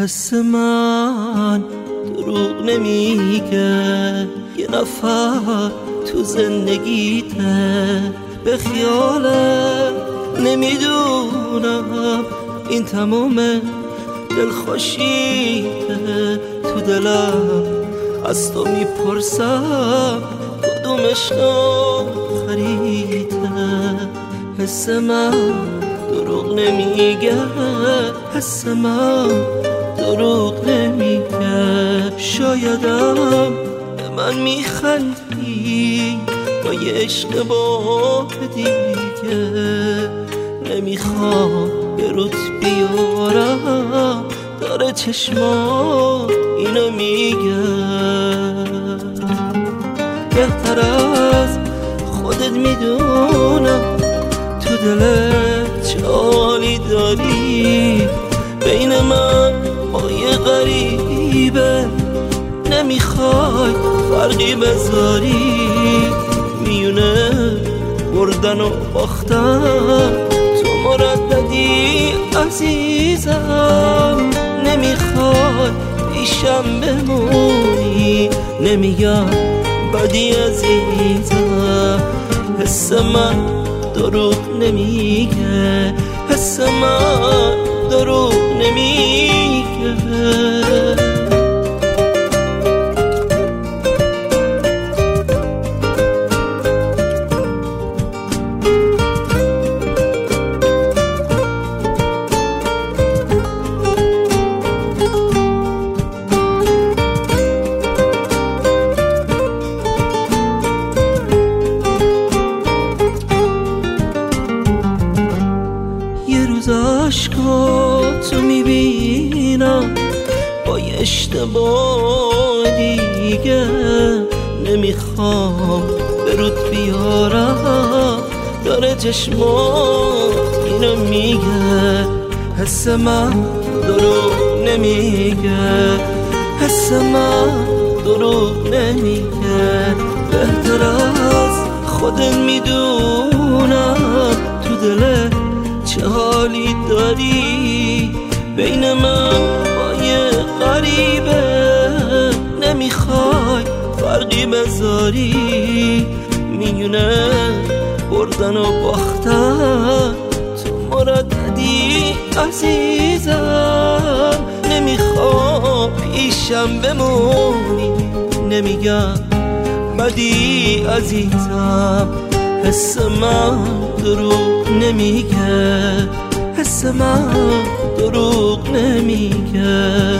حس من دروغ نمیگه، یه نفر تو زندگیته، به خیالم نمیدونم این تمام دلخوشیته. تو دلم از تو میپرسم کدوم عشق خریده. حس من دروغ نمیگه، حس من دروغ نمیگه. شایدم به من میخندی با یه عشق با دیگه، نمیخوام به روت بیارم، داره چشما اینو میگه. بهتر از خودت میدونم تو دلت چه حالی داری، بین من با یه غریبه نمیخوای فرقی بذاری. میونه بردن و باختن تو مرددی عزیزم، نمیخوای پیشم بمونی، نمیگم بدی عزیزم. حس من دروغ نمیگه، حس من دروغ نمیگه. عشقاتو میبینم با یه اشتباه دیگه، نمیخوام به رود بیارم، داره چشمات اینو میگه. حس من دروغ نمیگه، حس من دروغ نمیگه. بهتر از خودت میدونم تو دلت چه حالی داری، بین من با یه غریبه نمیخوای فرقی بذاری. میونه بردن و باختن تو مرددی عزیزم، نمیخوام پیشم بمونی، نمیگم بدی عزیزم. حس من دروغ نمیگه، حس من دروغ نمیگه.